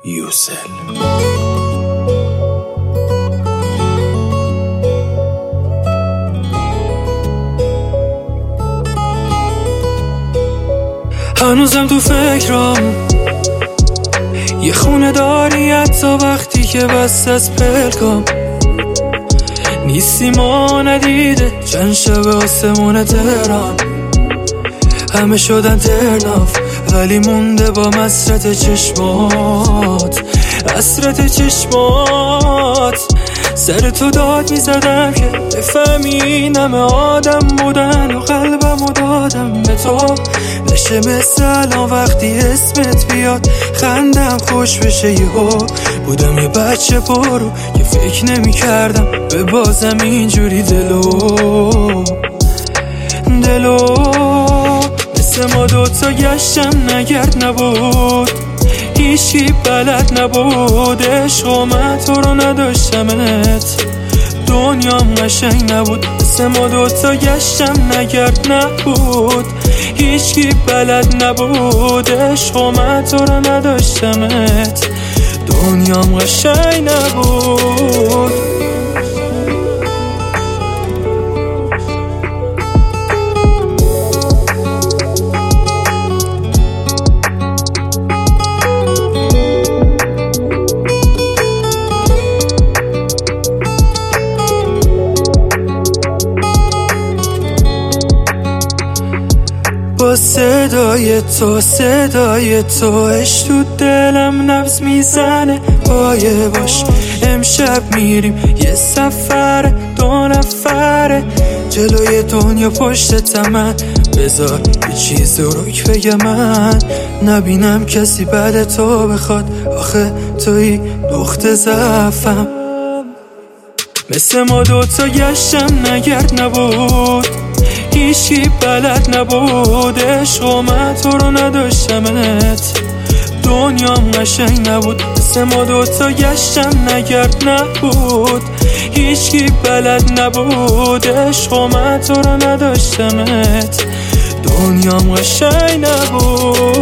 یوسل. هنوزم تو فکرام یه خونه داری حتی وقتی که بست از پلکام نیستی، ما ندیده چند شب آسمون تهران همه شدن ترناف، ولی مونده با مسرت چشمات، حسرت چشمات. سر تو داد میزدم که بفهمی این همه آدم بودن و قلبمو دادم به تو. نشه مثل الان وقتی اسمت بیاد خندم خوش بشه یهو. بودم یه بچه پرو که فکر نمی کردم به بازم اینجوری دلو مثل ما دوتا گشتم نگرد نبود، هیچی بلد نبود، عشق و من تو رو نداشتمت، دنیام قشنگ نبود. مثل ما دوتا گشتم نگرد نبود، هیچی بلد نبود، عشق و من تو رو نداشتمت، دنیام قشنگ نبود. با صدای تو عشق تو دلم نبض میزنه. پایه باش امشب میریم یه سفر 2 نفره جلوی دنیا پشت تمن. بذار یه چیز روک بگم من نبینم کسی بعد تو بخواد، آخه توی دخت ضعفم. مثل ما دوتا گشتم نگرد نبود، هیچی بلد نبود، عشق و من تو رو نداشتمت، دنیام قشنگ نبود. مثل ما دوتا گشتم نگرد نبود، هیچی بلد نبود، عشق و من تو رو نداشتمت، دنیام قشنگ نبود.